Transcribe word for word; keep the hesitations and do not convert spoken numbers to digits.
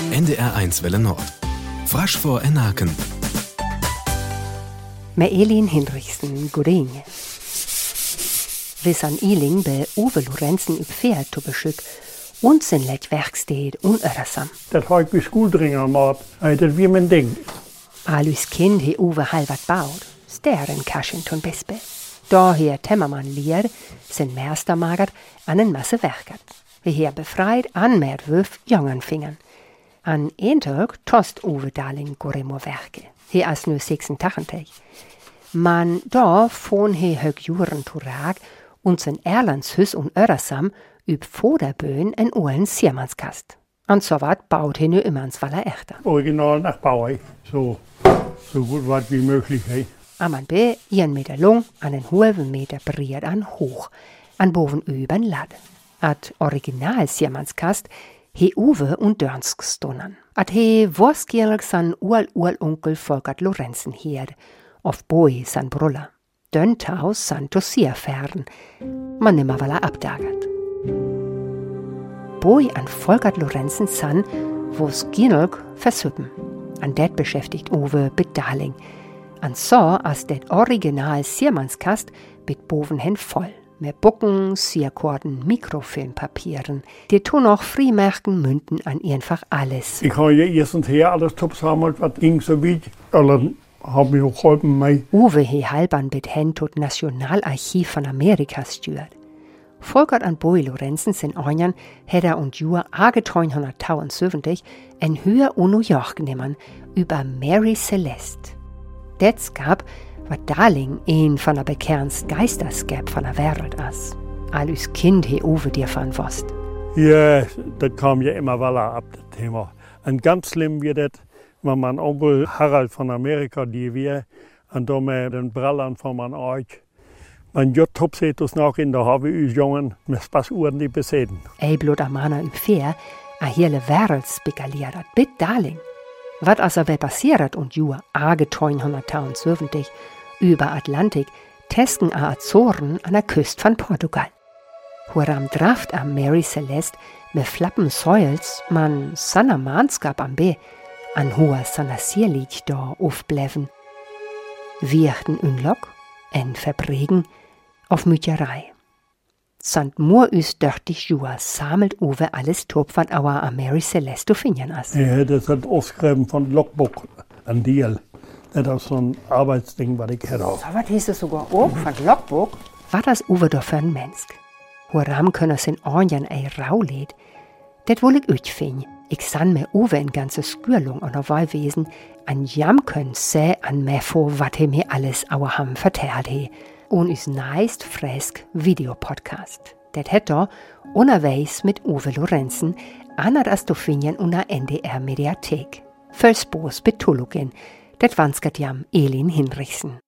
N D R eins Welle Nord. Frasch vor Enaken. Med Elin Hinrichsen, godinge. Vi san Iling be Uwe Lorenzen upp ferd to beskyk, und sin let verksted un ørresam. Dat har ik ved skuldringer mat, det vi men ding. Alus kind he Uwe halvat baut, stæren kaschen ton bespe. Da her Temmermann lier, sin mestermagert an en masse werkert. Vi her befreit an mer wöf jongernfingern. An en tag tost Uwe Daling goremo werke. He as nu sechsentachtig. Man da von he hög juren turag und sin Erlands hus un ørresam üb Vorderböen en Uhren Siermannskast. Und so wat baut he nu immers waller echter. Original nachbau, so, so gut wat wie möglich. Hey. Amman be ihren Meter lang, an en halben Meter breit an hoch, an boven übern Lad. At Original Siermannskast he Uwe und Dörnsk stunnen. At he Worskierl san Url-Url-Onkel Volkert Lorenzen hierd, auf Boi san Bruller. Döntaus san Tossierfern, man nimmer weil er abdagert. Boi an Volkert Lorenzen san, wo's Ginelk versüppen. An det beschäftigt Uwe Bedaling. An so as det Original Siermannskast bit boven hen voll. Mit Bucken, Sierkorden, Mikrofilmpapieren. Die tun auch Frimärken Münten an einfach alles. Ich habe ja erst und her alles zusammengesammelt, was ging so weit. Alle haben mir auch geholfen. Mei. Uwe he halban bit hen tot Nationalarchiv von Amerika stürt. Volkert an Boi Lorenzen in Ornjan hätte und Jur achtzehnhundertneunundsiebzig en Höhe u New York genommen über Mary Celeste. Das gab, was Daling een von der bekernst Geistersgäb von der Welt as. Alles Kind he Uwe dir von Wost. Ja, das kam ja immer weiter ab, das Thema. Und ganz schlimm wird das, wenn man Onkel Harald von Amerika, die wir, und da mit den Brallern von man euch, man jott topsetus noch in der habe us Jungen, mit Spaß Uhren die besäden. Ei blot a Manner üb fair, a hele Welt spekaliert, bit Daling. Wat also wer passiert und Jur achtzehnhundertneunundsiebzig über Atlantik testen a Azoren an der Küste von Portugal. Huram draft am Mary Celeste mit flappen Säuls man sanna Manskap am B an hoher sanna Sierlied da aufbleiben. Wirchten Unlock, en Verbregen auf Mütterei. Sant Moor üs dörtig Jua sammelt Uwe alles top von our a Mary Celeste finden as. Ja, das hat ausgeschrieben von Logbook an Deal. Das ist so ein Arbeitsding, was ich hätte. So was hieß es sogar auch von Logbook? War das Uwe doch für ein Mensch? Woran können sin Ornjan ei Raulet? Det wohl ich euch finden. Ich san mir Uwe in ganze Skürlung an der Wahlwesen an jam können sä an mir vor, wat he mir alles auer ham vertellt he. Und is neist fresk Videopodcast. Det hätte unterwegs mit Uwe Lorenzen anad as du finden unter N D R Mediathek. Völsbos Betulugin, det wanskert jam Elin Hinrichsen.